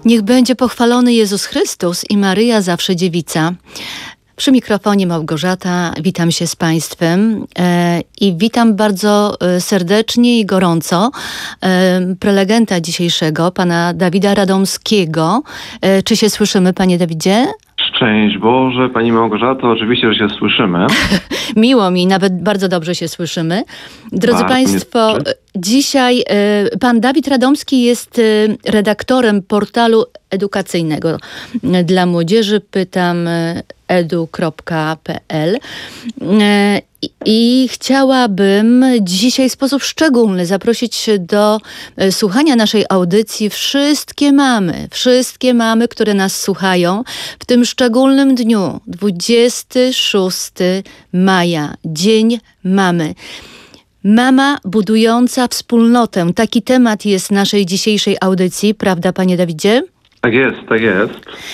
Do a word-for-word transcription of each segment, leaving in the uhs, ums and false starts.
Niech będzie pochwalony Jezus Chrystus i Maryja zawsze dziewica. Przy mikrofonie Małgorzata, witam się z Państwem e, i witam bardzo serdecznie i gorąco e, prelegenta dzisiejszego, pana Dawida Radomskiego. E, czy się słyszymy, panie Dawidzie? Szczęść Boże, pani Małgorzato, oczywiście, że się słyszymy. Miło mi, nawet bardzo dobrze się słyszymy. Drodzy Bardzo Państwo, dzisiaj y, pan Dawid Radomski jest y, redaktorem portalu edukacyjnego dla młodzieży, pytam y, edu kropka pe el y, i chciałabym dzisiaj w sposób szczególny zaprosić do y, słuchania naszej audycji wszystkie mamy, wszystkie mamy, które nas słuchają w tym szczególnym dniu, dwudziestego szóstego maja, Dzień Mamy. Mama budująca wspólnotę. Taki temat jest naszej dzisiejszej audycji, prawda, panie Dawidzie? Tak jest, tak jest.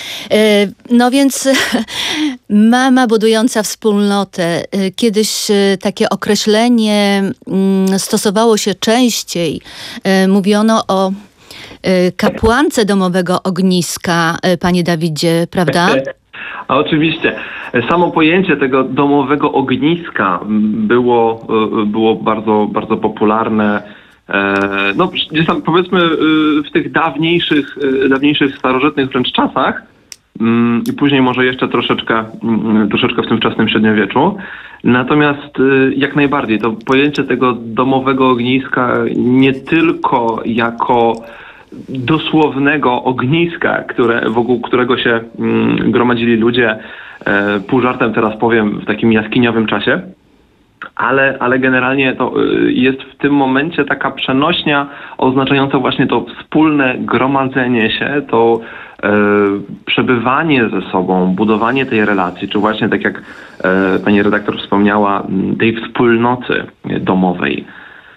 No więc mama budująca wspólnotę. Kiedyś takie określenie stosowało się częściej. Mówiono o kapłance domowego ogniska, panie Dawidzie, prawda? A oczywiście. Samo pojęcie tego domowego ogniska było, było bardzo, bardzo popularne. No, gdzieś tam powiedzmy w tych dawniejszych, dawniejszych starożytnych wręcz czasach i później może jeszcze troszeczkę, troszeczkę w tym wczesnym średniowieczu. Natomiast jak najbardziej to pojęcie tego domowego ogniska nie tylko jako dosłownego ogniska, które, wokół którego się mm, gromadzili ludzie, e, pół żartem teraz powiem, w takim jaskiniowym czasie, ale, ale generalnie to y, jest w tym momencie taka przenośnia oznaczająca właśnie to wspólne gromadzenie się, to e, przebywanie ze sobą, budowanie tej relacji, czy właśnie tak jak e, pani redaktor wspomniała, tej wspólnoty domowej.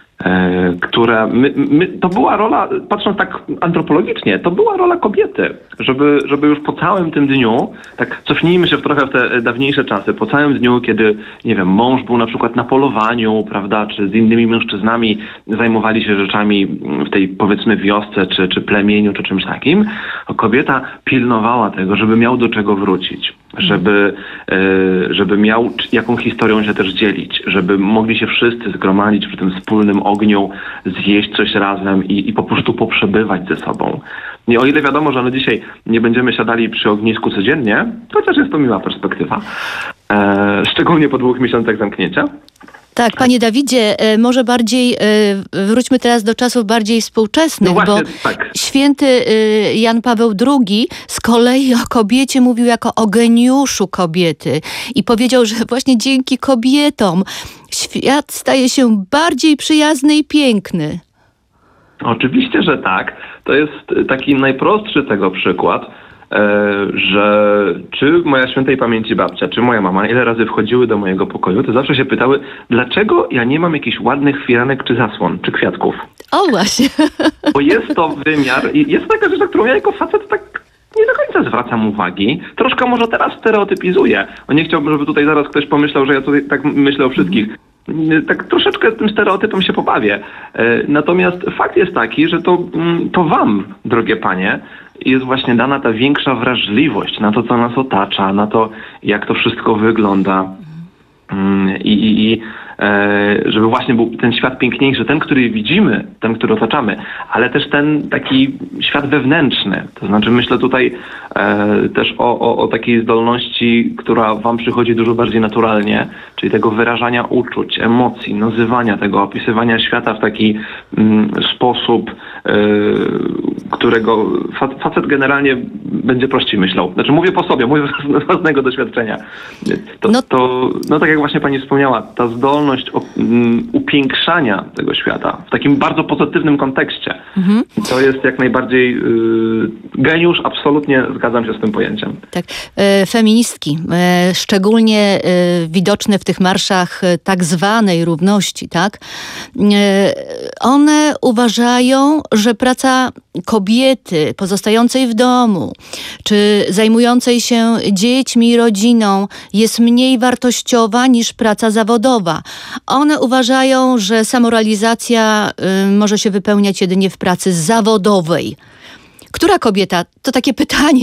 Które my, my, to była rola, patrząc tak antropologicznie, to była rola kobiety, żeby, żeby już po całym tym dniu, tak cofnijmy się w trochę w te dawniejsze czasy, po całym dniu, kiedy, nie wiem, mąż był na przykład na polowaniu, prawda, czy z innymi mężczyznami zajmowali się rzeczami w tej, powiedzmy, wiosce, czy, czy plemieniu, czy czymś takim, kobieta pilnowała tego, żeby miał do czego wrócić, żeby, żeby miał jaką historią się też dzielić, żeby mogli się wszyscy zgromadzić przy tym wspólnym ogniu, zjeść coś razem i, i po prostu poprzebywać ze sobą. I o ile wiadomo, że no dzisiaj nie będziemy siadali przy ognisku codziennie, chociaż jest to miła perspektywa, e, szczególnie po dwóch miesiącach zamknięcia. Tak, panie Dawidzie, może bardziej, wróćmy teraz do czasów bardziej współczesnych, no właśnie, bo tak. Święty Jan Paweł drugi z kolei o kobiecie mówił jako o geniuszu kobiety i powiedział, że właśnie dzięki kobietom świat staje się bardziej przyjazny i piękny. Oczywiście, że tak. To jest taki najprostszy tego przykład, że czy moja świętej pamięci babcia, czy moja mama, ile razy wchodziły do mojego pokoju, to zawsze się pytały, dlaczego ja nie mam jakichś ładnych firanek, czy zasłon, czy kwiatków. O właśnie. Bo jest to wymiar i jest taka rzecz, na którą ja jako facet tak nie do końca zwracam uwagi. Troszkę może teraz stereotypizuję. Bo nie chciałbym, żeby tutaj zaraz ktoś pomyślał, że ja tutaj tak myślę o wszystkich. Tak troszeczkę tym stereotypem się pobawię. Natomiast fakt jest taki, że to, to wam, drogie panie, jest właśnie dana ta większa wrażliwość na to, co nas otacza, na to, jak to wszystko wygląda. I, i, i żeby właśnie był ten świat piękniejszy, ten, który widzimy, ten, który otaczamy, ale też ten taki świat wewnętrzny. To znaczy myślę tutaj e, też o, o, o takiej zdolności, która wam przychodzi dużo bardziej naturalnie, czyli tego wyrażania uczuć, emocji, nazywania tego, opisywania świata w taki mm, sposób, e, którego facet generalnie będzie prościej myślał. Znaczy mówię po sobie, mówię z własnego doświadczenia. To, no. to no tak jak właśnie pani wspomniała, ta zdolność upiększania tego świata w takim bardzo pozytywnym kontekście. Mhm. To jest jak najbardziej yy, geniusz, absolutnie zgadzam się z tym pojęciem. Tak. E, feministki, e, szczególnie e, widoczne w tych marszach e, tak zwanej równości, tak? E, one uważają, że praca kobiety pozostającej w domu, czy zajmującej się dziećmi i rodziną jest mniej wartościowa niż praca zawodowa. One uważają, że samorealizacja y, może się wypełniać jedynie w pracy zawodowej. która kobieta, to takie pytanie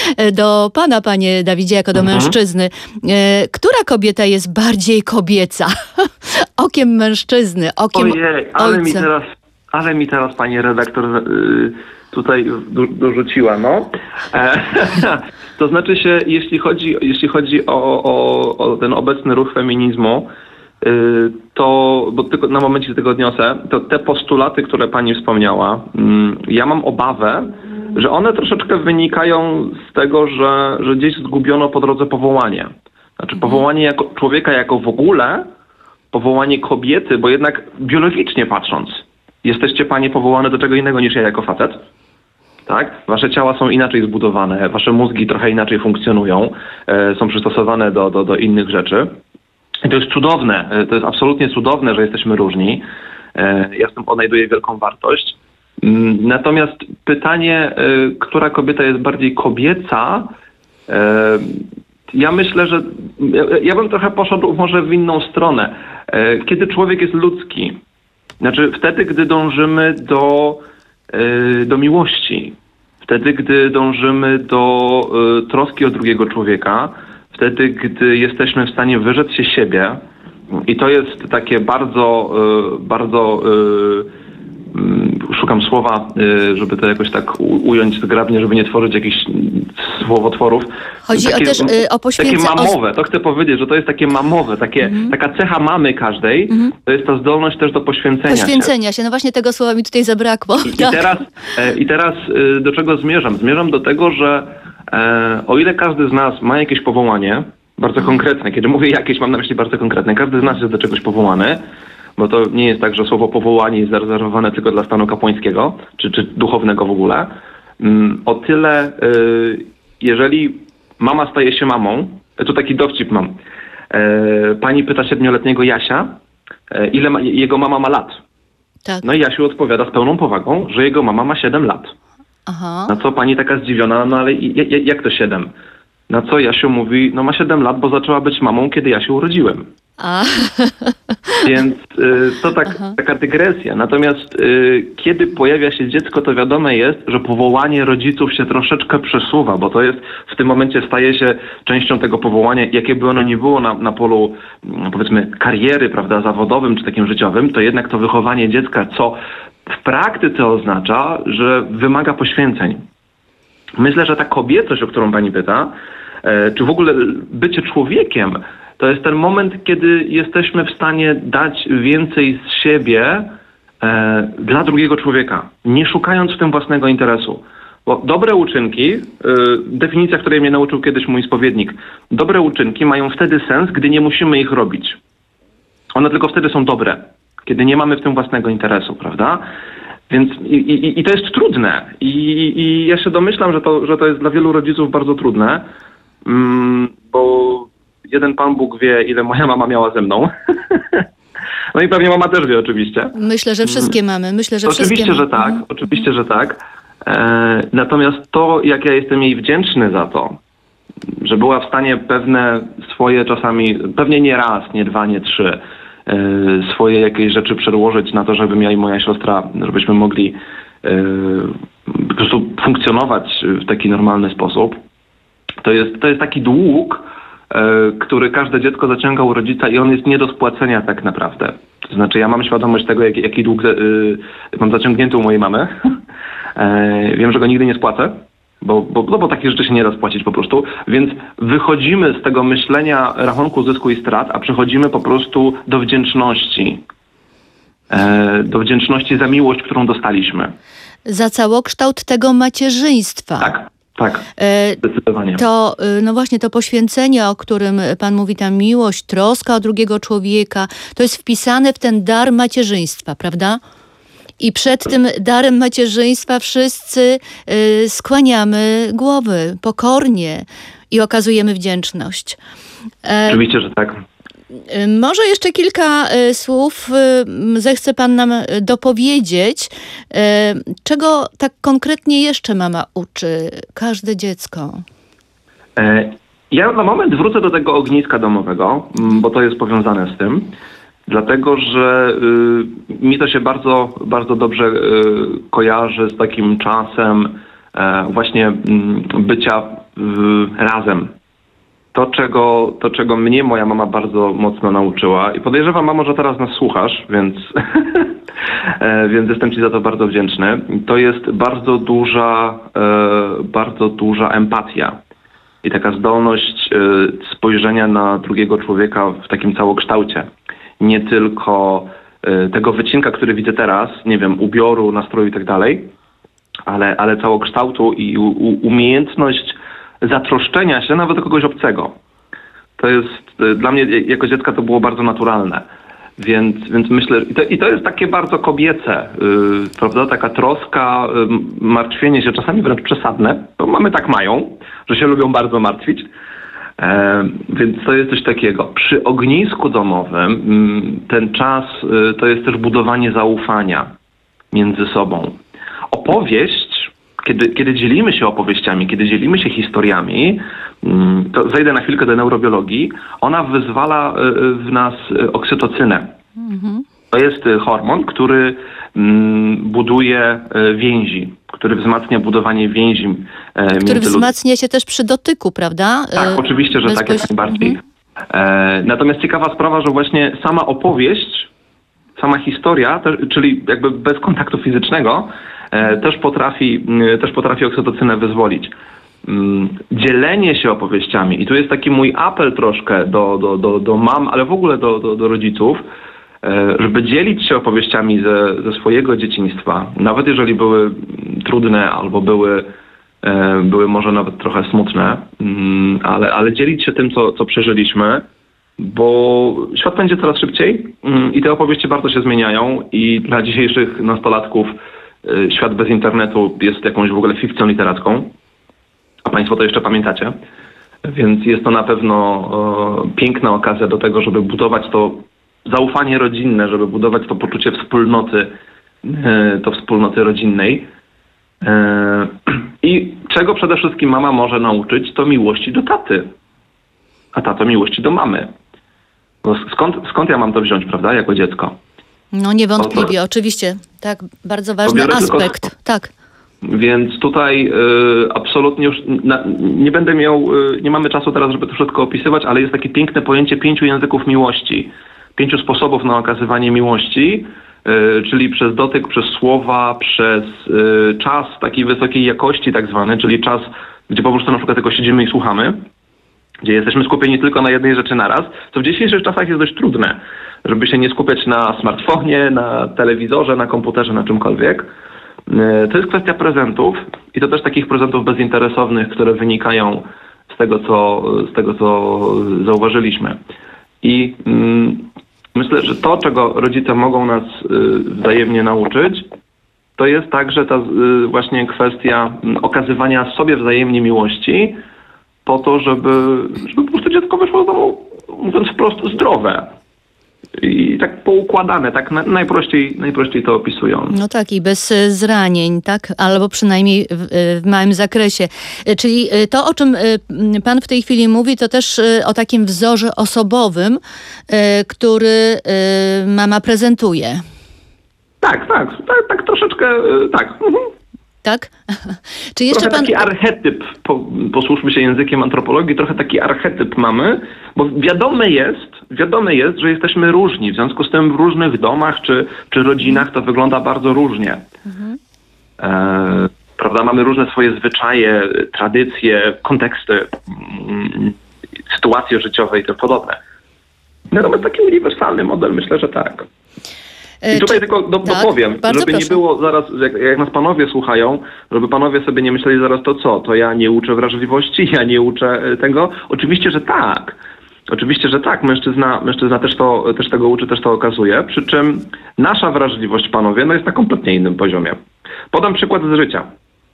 do pana, panie Dawidzie, jako do mhm. mężczyzny, która kobieta jest bardziej kobieca? Okiem mężczyzny, okiem Ojej, ale ojca. mi teraz, ale mi teraz pani redaktor yy, tutaj do, dorzuciła, no. E, to znaczy się, jeśli chodzi, jeśli chodzi o, o, o ten obecny ruch feminizmu, yy, to, bo tylko na momencie się tego odniosę, to te postulaty, które pani wspomniała, yy, ja mam obawę, że one troszeczkę wynikają z tego, że, że gdzieś zgubiono po drodze powołanie. Znaczy powołanie jako człowieka jako w ogóle, powołanie kobiety, bo jednak biologicznie patrząc, jesteście panie powołane do czego innego niż ja jako facet. Tak? Wasze ciała są inaczej zbudowane, wasze mózgi trochę inaczej funkcjonują, e, są przystosowane do, do, do innych rzeczy. I to jest cudowne, e, to jest absolutnie cudowne, że jesteśmy różni. E, ja w tym odnajduję wielką wartość. Mm, natomiast pytanie, e, która kobieta jest bardziej kobieca, e, ja myślę, że ja, ja bym trochę poszedł może w inną stronę. E, kiedy człowiek jest ludzki, znaczy wtedy, gdy dążymy do do miłości. Wtedy, gdy dążymy do y, troski o drugiego człowieka, wtedy, gdy jesteśmy w stanie wyrzec się siebie i to jest takie bardzo, y, bardzo y, y, szukam słowa, y, żeby to jakoś tak u, ująć zgrabnie, żeby nie tworzyć jakichś słowotworów. Chodzi takie, o też y, o poświęcenie. Takie mamowe, to chcę powiedzieć, że to jest takie mamowe, takie, mm-hmm. taka cecha mamy każdej, mm-hmm. to jest ta zdolność też do poświęcenia, poświęcenia się. się. No właśnie tego słowa mi tutaj zabrakło. I, tak. i teraz, e, i teraz e, do czego zmierzam? Zmierzam do tego, że e, o ile każdy z nas ma jakieś powołanie, bardzo konkretne, kiedy mówię jakieś, mam na myśli bardzo konkretne, każdy z nas jest do czegoś powołany, bo to nie jest tak, że słowo powołanie jest zarezerwowane tylko dla stanu kapłańskiego, czy, czy duchownego w ogóle. Mm, o tyle, e, jeżeli mama staje się mamą, tu taki dowcip mam. E, pani pyta siedmioletniego Jasia, e, ile ma, jego mama ma lat. Tak. No i Jasiu odpowiada z pełną powagą, że jego mama ma siedem lat. Aha. Na co pani taka zdziwiona, no ale j- j- jak to siedem? Na co Jasiu mówi, no ma siedem lat, bo zaczęła być mamą, kiedy ja się urodziłem. A. Więc y, to tak, taka dygresja. Natomiast y, kiedy pojawia się dziecko, to wiadome jest, że powołanie rodziców się troszeczkę przesuwa, bo to jest w tym momencie staje się częścią tego powołania, jakie by ono nie było na, na polu, powiedzmy, kariery, prawda, zawodowym czy takim życiowym, to jednak to wychowanie dziecka, co w praktyce oznacza, że wymaga poświęceń. Myślę, że ta kobiecość, o którą pani pyta, e, czy w ogóle bycie człowiekiem, to jest ten moment, kiedy jesteśmy w stanie dać więcej z siebie e, dla drugiego człowieka, nie szukając w tym własnego interesu. Bo dobre uczynki, e, definicja, której mnie nauczył kiedyś mój spowiednik, dobre uczynki mają wtedy sens, gdy nie musimy ich robić. One tylko wtedy są dobre, kiedy nie mamy w tym własnego interesu, prawda? Więc i, i, i to jest trudne. I, i ja się domyślam, że to, że to jest dla wielu rodziców bardzo trudne, mm, bo jeden Pan Bóg wie, ile moja mama miała ze mną. No i pewnie mama też wie oczywiście. Myślę, że wszystkie mamy. Myślę, że oczywiście, wszystkie że tak. mhm. Oczywiście, że tak. E, natomiast to, jak ja jestem jej wdzięczny za to, że była w stanie pewne swoje czasami, pewnie nie raz, nie dwa, nie trzy, e, swoje jakieś rzeczy przedłożyć na to, żebym ja i moja siostra, żebyśmy mogli e, po prostu funkcjonować w taki normalny sposób. To jest, to jest taki dług, który każde dziecko zaciąga u rodzica i on jest nie do spłacenia tak naprawdę. To znaczy ja mam świadomość tego, jaki, jaki dług y, mam zaciągnięty u mojej mamy. e, wiem, że go nigdy nie spłacę, bo, bo, no bo takich rzeczy się nie da spłacić po prostu. Więc wychodzimy z tego myślenia rachunku zysku i strat, a przechodzimy po prostu do wdzięczności. E, do wdzięczności za miłość, którą dostaliśmy. Za całokształt tego macierzyństwa. Tak. Tak, zdecydowanie. To, no właśnie, to poświęcenie, o którym Pan mówi, ta miłość, troska o drugiego człowieka, to jest wpisane w ten dar macierzyństwa, prawda? I przed tym darem macierzyństwa wszyscy y, skłaniamy głowy pokornie i okazujemy wdzięczność. E, Oczywiście, że tak. Może jeszcze kilka y, słów y, zechce Pan nam dopowiedzieć, y, czego tak konkretnie jeszcze mama uczy każde dziecko? E, ja na moment wrócę do tego ogniska domowego, bo to jest powiązane z tym, dlatego że y, mi to się bardzo, bardzo dobrze y, kojarzy z takim czasem e, właśnie m, bycia w, razem. To czego, to, czego mnie moja mama bardzo mocno nauczyła i podejrzewam, mamo, że teraz nas słuchasz, więc, e, więc jestem ci za to bardzo wdzięczny. To jest bardzo duża, e, bardzo duża empatia i taka zdolność e, spojrzenia na drugiego człowieka w takim całokształcie. Nie tylko e, tego wycinka, który widzę teraz, nie wiem, ubioru, nastroju i tak dalej, ale, ale całokształtu i u, u, umiejętność zatroszczenia się nawet do kogoś obcego. To jest, dla mnie jako dziecka to było bardzo naturalne. Więc, więc myślę, i to, i to jest takie bardzo kobiece, yy, prawda? Taka troska, yy, martwienie się, czasami wręcz przesadne, bo mamy tak mają, że się lubią bardzo martwić. Yy, więc to jest coś takiego. Przy ognisku domowym yy, ten czas yy, to jest też budowanie zaufania między sobą. Opowieść, Kiedy, kiedy dzielimy się opowieściami, kiedy dzielimy się historiami, to zejdę na chwilkę do neurobiologii, ona wyzwala w nas oksytocynę. Mhm. To jest hormon, który buduje więzi, który wzmacnia budowanie więzi między Który wzmacnia się też przy dotyku, prawda? Tak, oczywiście, że Bezpoś... tak, jak najbardziej. Mhm. Natomiast ciekawa sprawa, że właśnie sama opowieść, sama historia, czyli jakby bez kontaktu fizycznego, też potrafi, też potrafi oksytocynę wyzwolić. Dzielenie się opowieściami, i tu jest taki mój apel troszkę do, do, do, do mam, ale w ogóle do, do, do rodziców, żeby dzielić się opowieściami ze, ze swojego dzieciństwa, nawet jeżeli były trudne albo były, były może nawet trochę smutne, ale, ale dzielić się tym, co, co przeżyliśmy, bo świat będzie coraz szybciej i te opowieści bardzo się zmieniają i dla dzisiejszych nastolatków świat bez internetu jest jakąś w ogóle fikcją literacką, a Państwo to jeszcze pamiętacie. Więc jest to na pewno o, piękna okazja do tego, żeby budować to zaufanie rodzinne, żeby budować to poczucie wspólnoty, e, to wspólnoty rodzinnej. E, I czego przede wszystkim mama może nauczyć, to miłości do taty, a tato miłości do mamy. No skąd, skąd ja mam to wziąć, prawda, jako dziecko? No niewątpliwie, to, oczywiście. Tak, bardzo ważny aspekt. Tylko, tak. Więc tutaj y, absolutnie już na, nie będę miał, y, nie mamy czasu teraz, żeby to wszystko opisywać, ale jest takie piękne pojęcie pięciu języków miłości. Pięciu sposobów na okazywanie miłości, y, czyli przez dotyk, przez słowa, przez y, czas takiej wysokiej jakości tak zwany, czyli czas, gdzie po prostu na przykład tylko siedzimy i słuchamy, gdzie jesteśmy skupieni tylko na jednej rzeczy naraz, co w dzisiejszych czasach jest dość trudne, żeby się nie skupiać na smartfonie, na telewizorze, na komputerze, na czymkolwiek. To jest kwestia prezentów i to też takich prezentów bezinteresownych, które wynikają z tego, co, z tego, co zauważyliśmy. I mm, myślę, że to, czego rodzice mogą nas y, wzajemnie nauczyć, to jest także ta y, właśnie kwestia okazywania sobie wzajemnie miłości po to, żeby, żeby po prostu dziecko wyszło z domu, mówiąc wprost, zdrowe. I tak poukładane, tak na, najprościej, najprościej to opisując. No tak, i bez zranień, tak? Albo przynajmniej w, w małym zakresie. Czyli to, o czym pan w tej chwili mówi, to też o takim wzorze osobowym, który mama prezentuje. Tak, tak, tak, tak troszeczkę, tak. Mhm. Tak? Czy jeszcze trochę pan... taki archetyp, po, posłuszmy się językiem antropologii, trochę taki archetyp mamy, bo wiadome jest, wiadome jest, że jesteśmy różni. W związku z tym w różnych domach czy, czy rodzinach to wygląda bardzo różnie. Mhm. E, prawda? Mamy różne swoje zwyczaje, tradycje, konteksty, mm, sytuacje życiowe i tym podobne. Natomiast taki uniwersalny model, myślę, że tak. I tutaj Czy, tylko do, tak, dopowiem, żeby proszę. nie było zaraz, jak, jak nas panowie słuchają, żeby panowie sobie nie myśleli zaraz to co, to ja nie uczę wrażliwości, ja nie uczę tego. Oczywiście, że tak. Oczywiście, że tak. Mężczyzna, mężczyzna też, to, też tego uczy, też to okazuje. Przy czym nasza wrażliwość, panowie, no jest na kompletnie innym poziomie. Podam przykład z życia.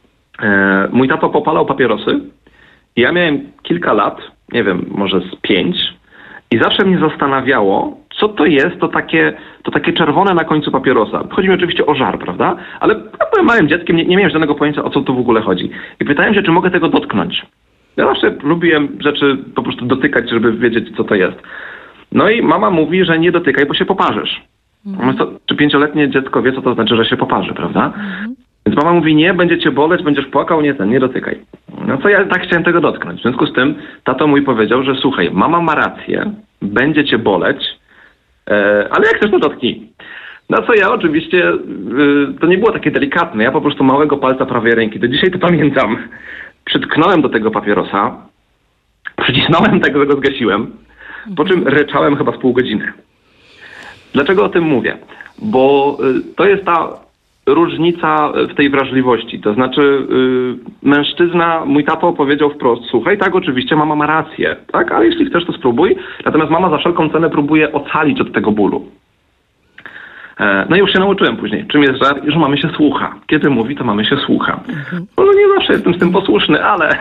E, mój tato popalał papierosy. Ja miałem kilka lat, nie wiem, może z pięć, i zawsze mnie zastanawiało, co to jest to takie, to takie czerwone na końcu papierosa. Chodzi mi oczywiście o żar, prawda? Ale ja byłem małym dzieckiem, nie, nie miałem żadnego pojęcia, o co tu w ogóle chodzi. I pytałem się, czy mogę tego dotknąć. Ja zawsze lubiłem rzeczy po prostu dotykać, żeby wiedzieć, co to jest. No i mama mówi, że nie dotykaj, bo się poparzysz. Mhm. To, czy pięcioletnie dziecko wie, co to znaczy, że się poparzy, prawda? Mhm. Więc mama mówi, nie, będzie cię boleć, będziesz płakał, nie ten, nie dotykaj. No co ja tak chciałem tego dotknąć. W związku z tym tato mój powiedział, że słuchaj, mama ma rację, będzie cię boleć, e, ale jak chcesz, to dotknij. No co ja oczywiście, y, to nie było takie delikatne, ja po prostu małego palca prawej ręki, do dzisiaj to pamiętam, przytknąłem do tego papierosa, przycisnąłem tego, go zgasiłem, po czym ryczałem chyba z pół godziny. Dlaczego o tym mówię? Bo y, to jest ta różnica w tej wrażliwości. To znaczy y, mężczyzna, mój tato powiedział wprost, słuchaj, tak, oczywiście mama ma rację, tak, ale jeśli chcesz, to spróbuj. Natomiast mama za wszelką cenę próbuje ocalić od tego bólu. E, no i już się nauczyłem później, czym jest żart, że mamy się słucha. Kiedy mówi, to mamy się słucha. Mhm. No, no nie zawsze jestem z tym posłuszny, ale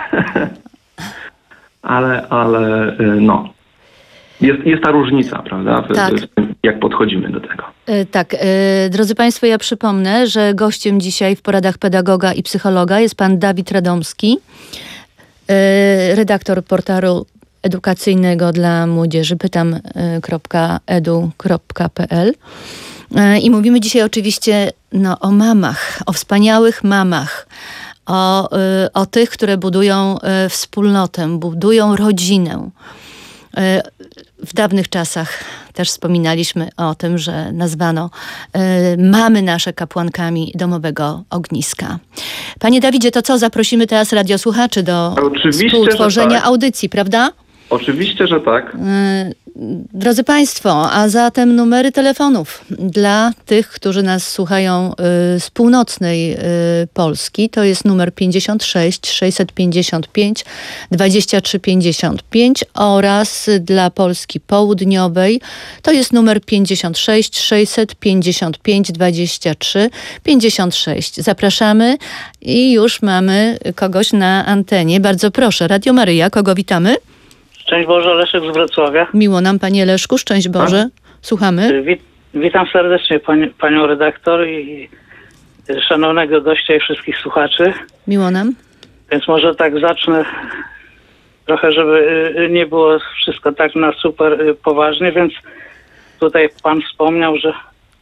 ale, ale y, no. Jest, jest ta różnica, prawda, w, tak. w tym, jak podchodzimy do tego. Yy, tak, yy, drodzy Państwo, ja przypomnę, że gościem dzisiaj w poradach pedagoga i psychologa jest pan Dawid Radomski, yy, redaktor portalu edukacyjnego dla młodzieży pytam kropka edu kropka pe el. Yy, I mówimy dzisiaj oczywiście no, o mamach, o wspaniałych mamach, o, yy, o tych, które budują yy, wspólnotę, budują rodzinę. W dawnych czasach też wspominaliśmy o tym, że nazwano y, mamy nasze kapłankami domowego ogniska. Panie Dawidzie, to co? Zaprosimy teraz radiosłuchaczy do Oczywiście, współtworzenia tak. audycji, prawda? Oczywiście, że tak. Y, drodzy Państwo, a zatem numery telefonów dla tych, którzy nas słuchają y, z północnej y, Polski, to jest numer pięćdziesiąt sześć sześćset pięćdziesiąt pięć dwadzieścia trzy pięćdziesiąt pięć oraz dla Polski południowej to jest numer pięćdziesiąt sześć sześćset pięćdziesiąt pięć dwadzieścia trzy pięćdziesiąt sześć. Zapraszamy i już mamy kogoś na antenie. Bardzo proszę, Radio Maryja, kogo witamy? Szczęść Boże, Leszek z Wrocławia. Miło nam, panie Leszku, szczęść Boże. Słuchamy. Wit, witam serdecznie pani, panią redaktor i szanownego gościa i wszystkich słuchaczy. Miło nam. Więc może tak zacznę trochę, żeby nie było wszystko tak na super poważnie, więc tutaj pan wspomniał, że,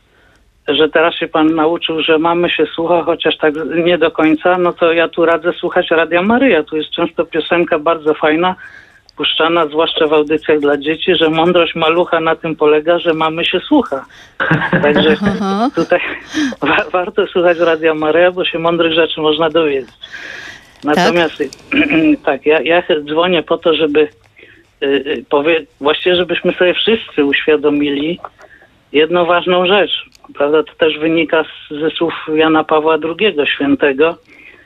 że teraz się pan nauczył, że mamy się słucha, chociaż tak nie do końca, no to ja tu radzę słuchać Radia Maryja. Tu jest często piosenka bardzo fajna, puszczana zwłaszcza w audycjach dla dzieci, że mądrość malucha na tym polega, że mamy się słucha. Także tutaj wa- warto słuchać Radia Maryja, bo się mądrych rzeczy można dowiedzieć. Natomiast tak, tak ja, ja dzwonię po to, żeby yy, powie- właściwie żebyśmy sobie wszyscy uświadomili jedną ważną rzecz. Prawda? To też wynika z, ze słów Jana Pawła drugiego świętego.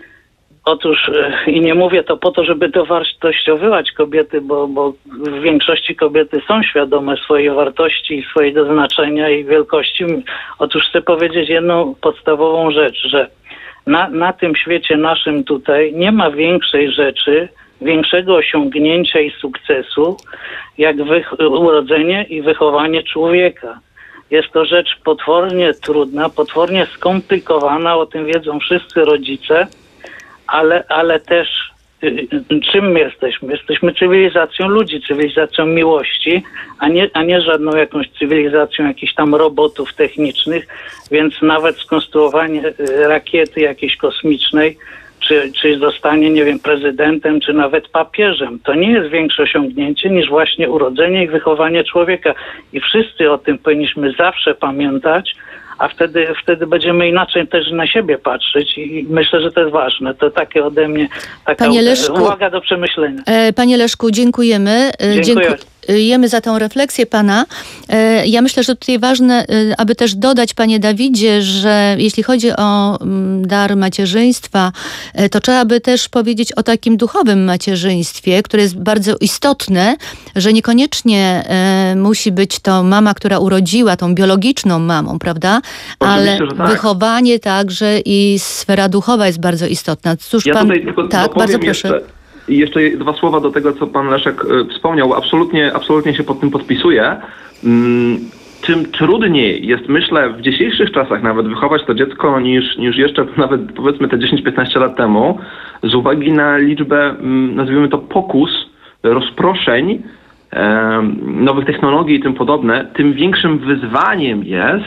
Otóż, i nie mówię to po to, żeby dowartościowywać kobiety, bo, bo w większości kobiety są świadome swojej wartości i swojego znaczenia i wielkości. Otóż chcę powiedzieć jedną podstawową rzecz, że na, na tym świecie naszym tutaj nie ma większej rzeczy, większego osiągnięcia i sukcesu, jak wych- urodzenie i wychowanie człowieka. Jest to rzecz potwornie trudna, potwornie skomplikowana, o tym wiedzą wszyscy rodzice. Ale, ale też y, czym my jesteśmy? Jesteśmy cywilizacją ludzi, cywilizacją miłości, a nie, a nie żadną jakąś cywilizacją jakichś tam robotów technicznych, więc nawet skonstruowanie y, rakiety jakiejś kosmicznej, czy, czy zostanie, nie wiem, prezydentem, czy nawet papieżem, to nie jest większe osiągnięcie niż właśnie urodzenie i wychowanie człowieka. I wszyscy o tym powinniśmy zawsze pamiętać, a wtedy, wtedy będziemy inaczej też na siebie patrzeć i myślę, że to jest ważne. To takie ode mnie taka Panie Leszku, uwaga do przemyślenia. Panie Leszku, dziękujemy. Dziękuję. Dziękujemy za tą refleksję pana. Ja myślę, że tutaj ważne, aby też dodać, panie Dawidzie, że jeśli chodzi o dar macierzyństwa, to trzeba by też powiedzieć o takim duchowym macierzyństwie, które jest bardzo istotne, że niekoniecznie musi być to mama, która urodziła, tą biologiczną mamą, prawda? Ale tak. Wychowanie także i sfera duchowa jest bardzo istotna. Cóż, ja pan... tutaj tylko tak, bardzo proszę. Jeszcze. I jeszcze dwa słowa do tego, co pan Leszek y, wspomniał. Absolutnie, absolutnie się pod tym podpisuję. Mm, czym trudniej jest, myślę, w dzisiejszych czasach nawet wychować to dziecko niż, niż jeszcze nawet powiedzmy te dziesięć piętnaście lat temu, z uwagi na liczbę, mm, nazwijmy to pokus, rozproszeń, e, nowych technologii i tym podobne, tym większym wyzwaniem jest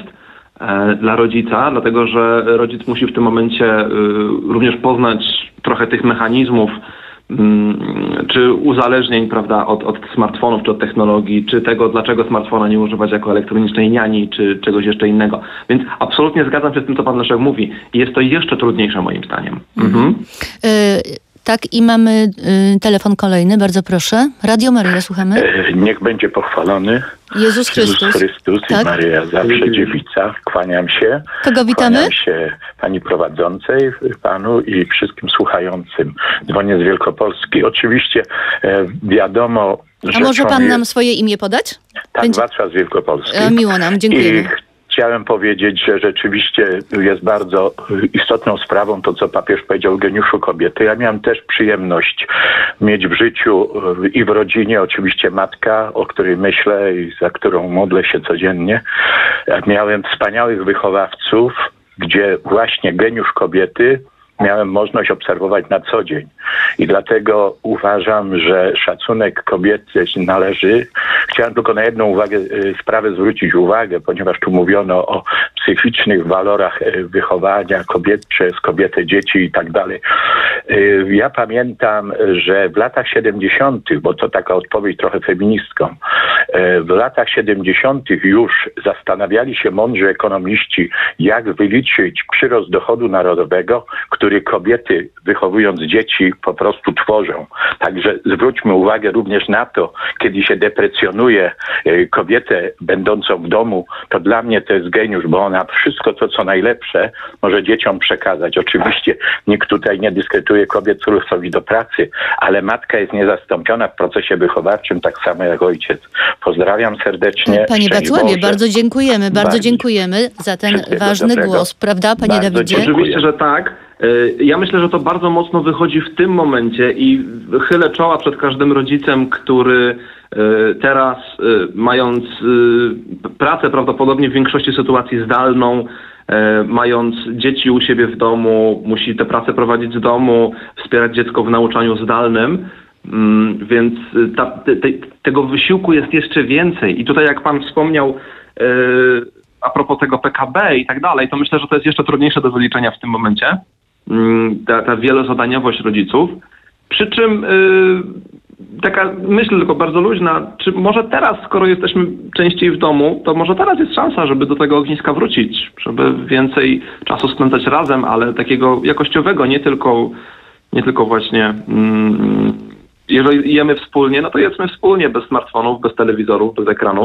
dla rodzica, dlatego że rodzic musi w tym momencie również poznać trochę tych mechanizmów, czy uzależnień, prawda, od, od smartfonów, czy od technologii, czy tego, dlaczego smartfona nie używać jako elektronicznej niani, czy czegoś jeszcze innego. Więc absolutnie zgadzam się z tym, co pan Leszek mówi. I jest to jeszcze trudniejsze moim zdaniem. Mhm. Mhm. Y- Tak, i mamy y, telefon kolejny, bardzo proszę. Radio Maryja, słuchamy. E, niech będzie pochwalony Jezus Chrystus. Jezus Chrystus Tak? i Maryja zawsze dziewica. Kłaniam się. Kogo witamy? Kłaniam się pani prowadzącej, panu i wszystkim słuchającym. Dzwonię z Wielkopolski. Oczywiście e, wiadomo, A może pan jest... nam swoje imię podać? Tak, Będzie... Wacław z Wielkopolski. E, miło nam, dziękujemy. I chciałem powiedzieć, że rzeczywiście jest bardzo istotną sprawą to, co papież powiedział o geniuszu kobiety. Ja miałem też przyjemność mieć w życiu i w rodzinie oczywiście matka, o której myślę i za którą modlę się codziennie. Miałem wspaniałych wychowawców, gdzie właśnie geniusz kobiety miałem możliwość obserwować na co dzień. I dlatego uważam, że szacunek kobiety należy. Chciałem tylko na jedną uwagę, sprawę zwrócić uwagę, ponieważ tu mówiono o psychicznych walorach wychowania kobiet przez kobiety, dzieci i tak dalej. Ja pamiętam, że w latach siedemdziesiątych, bo to taka odpowiedź trochę feministką, w latach siedemdziesiątych już zastanawiali się mądrzy ekonomiści, jak wyliczyć przyrost dochodu narodowego, który kobiety wychowując dzieci po prostu tworzą. Także zwróćmy uwagę również na to, kiedy się deprecjonuje kobietę będącą w domu, to dla mnie to jest geniusz, bo ona wszystko to, co najlepsze może dzieciom przekazać. Oczywiście nikt tutaj nie dyskretuje kobiet, które chcą iść do pracy, ale matka jest niezastąpiona w procesie wychowawczym, tak samo jak ojciec. Pozdrawiam serdecznie. Panie Wacławie, Boże. bardzo dziękujemy, bardzo, bardzo dziękujemy za ten ważny dobrego. głos, prawda, panie Bardzo Dawidzie? dziękuję. Oczywiście, że tak. Ja myślę, że to bardzo mocno wychodzi w tym momencie i chylę czoła przed każdym rodzicem, który teraz, mając pracę prawdopodobnie w większości sytuacji zdalną, mając dzieci u siebie w domu, musi tę pracę prowadzić z domu, wspierać dziecko w nauczaniu zdalnym, więc ta, te, tego wysiłku jest jeszcze więcej. I tutaj jak pan wspomniał a propos tego P K B i tak dalej, to myślę, że to jest jeszcze trudniejsze do wyliczenia w tym momencie. Ta, ta wielozadaniowość rodziców. Przy czym yy, taka myśl tylko bardzo luźna, czy może teraz, skoro jesteśmy częściej w domu, to może teraz jest szansa, żeby do tego ogniska wrócić, żeby więcej czasu spędzać razem, ale takiego jakościowego, nie tylko, nie tylko właśnie yy, jeżeli jemy wspólnie, no to jedzmy wspólnie, bez smartfonów, bez telewizorów, bez ekranów.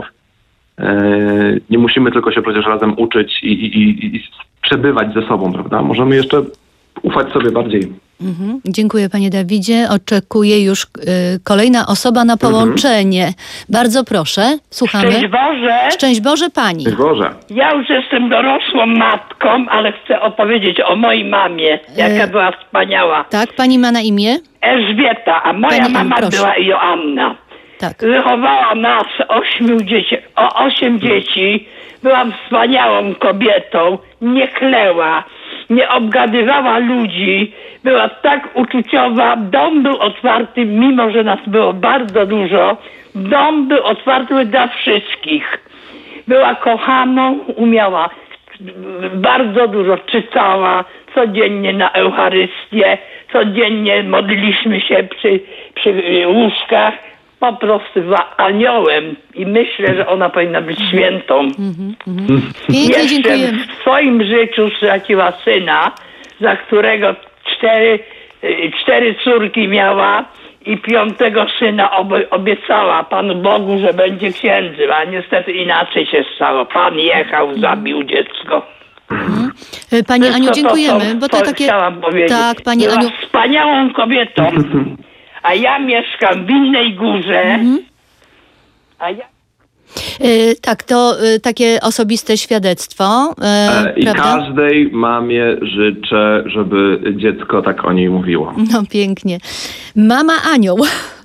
Yy, nie musimy tylko się przecież razem uczyć i, i, i, i przebywać ze sobą, prawda? Możemy jeszcze ufać sobie bardziej. Mhm. Dziękuję panie Dawidzie. Oczekuję już y, kolejna osoba na połączenie. Mhm. Bardzo proszę, słuchamy. Szczęść Boże. Szczęść Boże pani. Szczęść Boże. Ja już jestem dorosłą matką, ale chcę opowiedzieć o mojej mamie, jaka e... była wspaniała. Tak, pani ma na imię? Elżbieta, a moja pani, mama proszę. była Joanna. Tak. Wychowała nas ośmiu dzieci, o osiem dzieci. Była wspaniałą kobietą, nie kleła, nie obgadywała ludzi, była tak uczuciowa. Dom był otwarty, mimo że nas było bardzo dużo. Dom był otwarty dla wszystkich. Była kochaną, umiała bardzo dużo, czytała codziennie na Eucharystię, codziennie modliliśmy się przy, przy łóżkach. Po prostu była aniołem i myślę, że ona powinna być świętą. Mm-hmm, mm-hmm. Pięknie, Jeszcze dziękujemy. w swoim życiu straciła syna, za którego cztery, cztery córki miała i piątego syna ob- obiecała Panu Bogu, że będzie księdzem, a niestety inaczej się stało. Pan jechał, zabił dziecko. Mhm. Pani Aniu, dziękujemy, to, to, bo to, to takie... chciałam powiedzieć. Tak, pani Była Aniu... wspaniałą kobietą. A ja mieszkam w Innej Górze. Mhm. A ja... Yy, tak, to yy, takie osobiste świadectwo. Yy, I prawda? każdej mamie życzę, żeby dziecko tak o niej mówiło. No pięknie. Mama Anioł.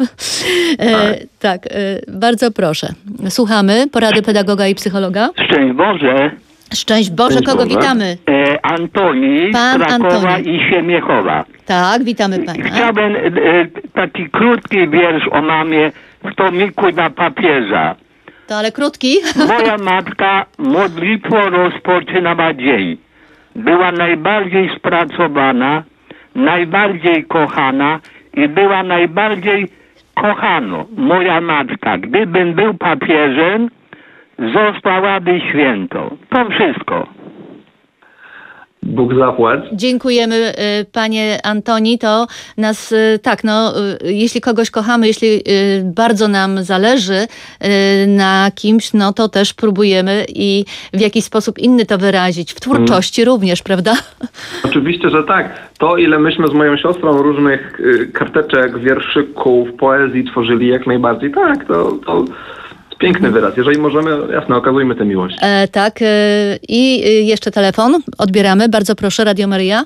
yy, tak, yy, bardzo proszę. Słuchamy porady pedagoga i psychologa. Szczęść Boże. Szczęść Boże, Szczęść kogo Boże. witamy? E, Antoni Pan z Krakowa Antoni. i Siemiechowa. Tak, witamy pana. Chciałbym e, taki krótki wiersz o mamie w tomiku na papieża. To ale krótki. Moja matka modlitwo rozpoczynała dzień. Była najbardziej spracowana, najbardziej kochana i była najbardziej kochana. Moja matka, gdybym był papieżem, zostałaby świętą. To wszystko. Bóg zapłać. Dziękujemy y, panie Antoni. To nas, y, tak, no, y, jeśli kogoś kochamy, jeśli y, bardzo nam zależy y, na kimś, no to też próbujemy i w jakiś sposób inny to wyrazić. W twórczości mm. również, prawda? Oczywiście, że tak. To, ile myśmy z moją siostrą różnych y, karteczek, wierszyków, poezji tworzyli, jak najbardziej, tak, to... to... Piękny wyraz. Jeżeli możemy, jasne, okazujmy tę miłość. E, tak. E, I jeszcze telefon. Odbieramy. Bardzo proszę. Radio Maryja.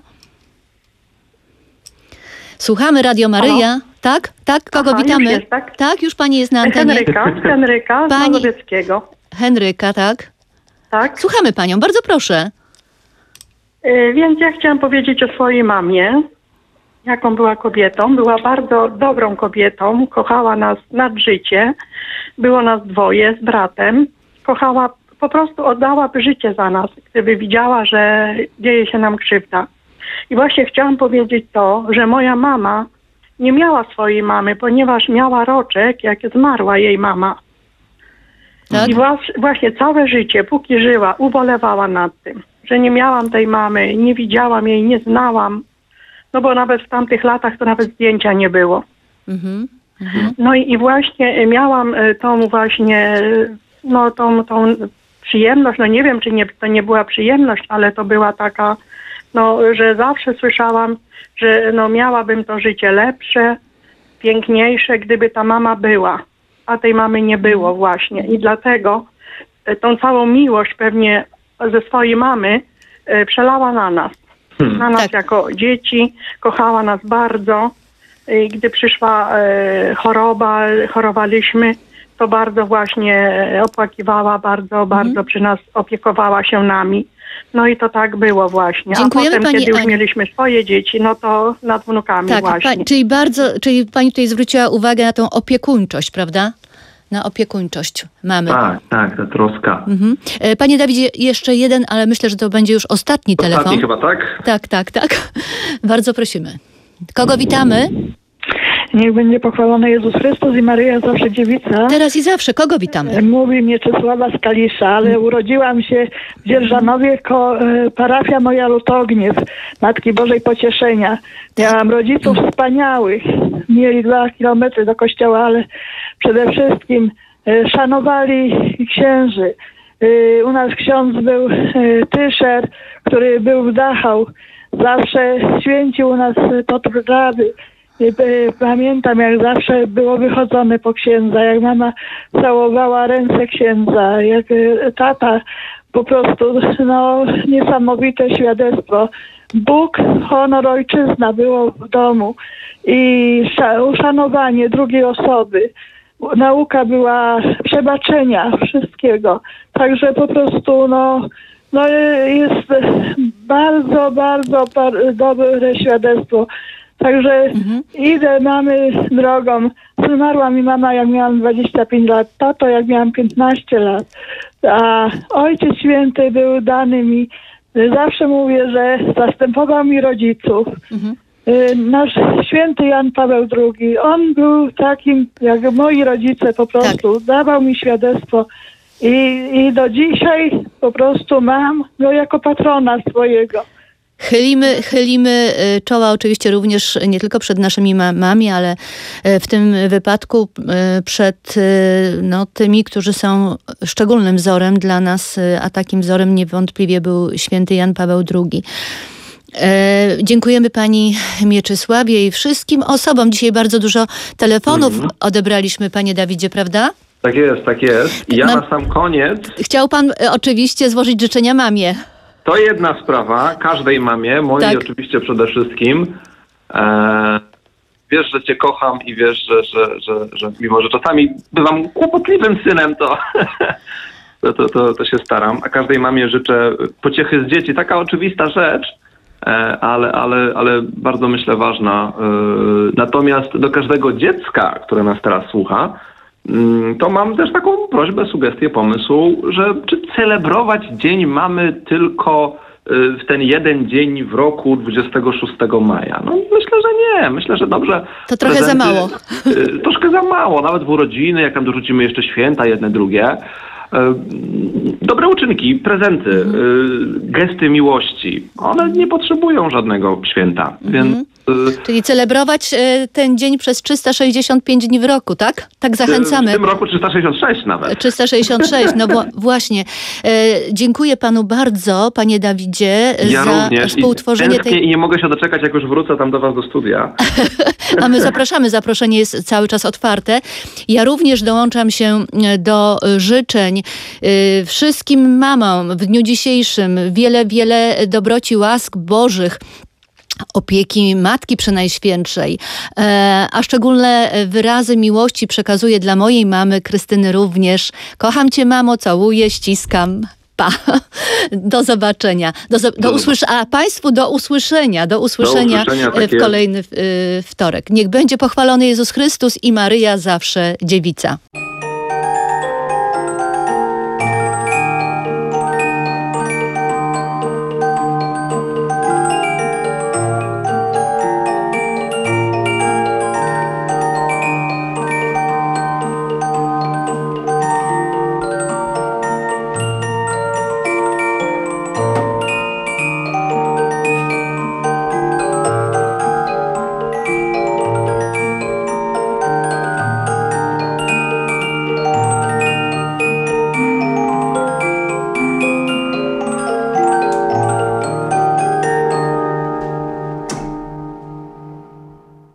Słuchamy Radio Maryja. Halo? Tak? Tak? Kogo Aha, witamy? Już jest, tak? tak, już pani jest na antenie. Henryka, Henryka z pani... Mazowieckiego. Henryka, tak? Tak. Słuchamy panią. Bardzo proszę. Yy, więc ja chciałam powiedzieć o swojej mamie. Jaką była kobietą. Była bardzo dobrą kobietą. Kochała nas nad życie. Było nas dwoje z bratem. Kochała, po prostu oddałaby życie za nas, gdyby widziała, że dzieje się nam krzywda. I właśnie chciałam powiedzieć to, że moja mama nie miała swojej mamy, ponieważ miała roczek, jak zmarła jej mama. Tak? I właśnie całe życie, póki żyła, ubolewała nad tym, że nie miałam tej mamy, nie widziałam jej, nie znałam. No bo nawet w tamtych latach to nawet zdjęcia nie było. Mhm. Mhm. No i, i właśnie miałam tą właśnie, no tą, tą przyjemność, no nie wiem, czy nie, to nie była przyjemność, ale to była taka, no, że zawsze słyszałam, że no miałabym to życie lepsze, piękniejsze, gdyby ta mama była. A tej mamy nie było właśnie. I dlatego tą całą miłość pewnie ze swojej mamy e, przelała na nas. Hmm. Na nas tak. Jako dzieci. Kochała nas bardzo. I gdy przyszła e, choroba, chorowaliśmy, to bardzo właśnie opłakiwała, bardzo, bardzo hmm. przy nas opiekowała się nami. No i to tak było właśnie. Dziękujemy, a potem, pani kiedy już Aniu. mieliśmy swoje dzieci, no to nad wnukami tak, właśnie. Pani, czyli bardzo, czyli pani tutaj zwróciła uwagę na tą opiekuńczość, prawda? Na opiekuńczość mamy. Tak, tak, ta troska. Mhm. Panie Dawidzie, jeszcze jeden, ale myślę, że to będzie już ostatni telefon. Ostatni chyba, tak? Tak, tak, tak. Bardzo prosimy. Kogo witamy? Niech będzie pochwalony Jezus Chrystus i Maryja zawsze dziewica. Teraz i zawsze. Kogo witamy? Mówi Mieczysława z Kalisza, ale hmm. urodziłam się w Dzierżanowie, ko, parafia moja Lutogniew, Matki Bożej Pocieszenia. Miałam rodziców wspaniałych. Mieli dwa kilometry do kościoła, ale przede wszystkim e, szanowali księży. E, u nas ksiądz był e, Tyszer, który był w Dachau. Zawsze święcił u nas Totrady. Pamiętam, jak zawsze było wychodzone po księdza, jak mama całowała ręce księdza, jak tata, po prostu no niesamowite świadectwo. Bóg, honor, ojczyzna było w domu i uszanowanie drugiej osoby. Nauka była przebaczenia wszystkiego. Także po prostu no, no jest bardzo, bardzo, bardzo dobre świadectwo. Także mhm. idę mamy drogą. Zmarła mi mama, jak miałam dwadzieścia pięć lat, tato jak miałam piętnaście lat. A Ojciec Święty był dany mi, zawsze mówię, że zastępował mi rodziców. Mhm. Nasz święty Jan Paweł drugi, on był takim jak moi rodzice po prostu. Tak. Dawał mi świadectwo i, i do dzisiaj po prostu mam go jako patrona swojego. Chylimy, chylimy czoła oczywiście również nie tylko przed naszymi mamami, ale w tym wypadku przed no, tymi, którzy są szczególnym wzorem dla nas, a takim wzorem niewątpliwie był święty Jan Paweł drugi. E, dziękujemy pani Mieczysławie i wszystkim osobom. Dzisiaj bardzo dużo telefonów mm. odebraliśmy, panie Dawidzie, prawda? Tak jest, tak jest. I ja no, na sam koniec... Chciał pan oczywiście złożyć życzenia mamie. To jedna sprawa, każdej mamie, mojej tak. oczywiście przede wszystkim. E, wiesz, że cię kocham i wiesz, że, że, że, że mimo, że czasami bywam kłopotliwym synem, to, to, to, to, to się staram. A każdej mamie życzę pociechy z dzieci. Taka oczywista rzecz, e, ale, ale, ale bardzo myślę ważna. E, natomiast do każdego dziecka, które nas teraz słucha, to mam też taką prośbę, sugestię, pomysł, że czy celebrować Dzień Mamy tylko w ten jeden dzień w roku dwudziestego szóstego maja. No myślę, że nie. Myślę, że dobrze. To trochę prezenty, za mało. Troszkę za mało. Nawet w urodziny, jak tam dorzucimy jeszcze święta, jedne, drugie. Dobre uczynki, prezenty, mhm. gesty miłości, one nie potrzebują żadnego święta, mhm. więc... Czyli celebrować ten dzień przez trzysta sześćdziesiąt pięć dni w roku, tak? Tak zachęcamy. W tym roku trzysta sześćdziesiąt sześć nawet. trzysta sześćdziesiąt sześć, no bo właśnie. Dziękuję panu bardzo, panie Dawidzie, ja za również. współtworzenie I tej... i nie mogę się doczekać, jak już wrócę tam do was do studia. A my zapraszamy, zaproszenie jest cały czas otwarte. Ja również dołączam się do życzeń wszystkim mamom w dniu dzisiejszym. Wiele, wiele dobroci, łask bożych, opieki Matki Przenajświętszej, a szczególne wyrazy miłości przekazuję dla mojej mamy, Krystyny również. Kocham cię, mamo, całuję, ściskam. Pa. Do zobaczenia. Do, do, do usłysz- a Państwu do usłyszenia. Do usłyszenia, do usłyszenia w kolejny y, wtorek. Niech będzie pochwalony Jezus Chrystus i Maryja zawsze dziewica.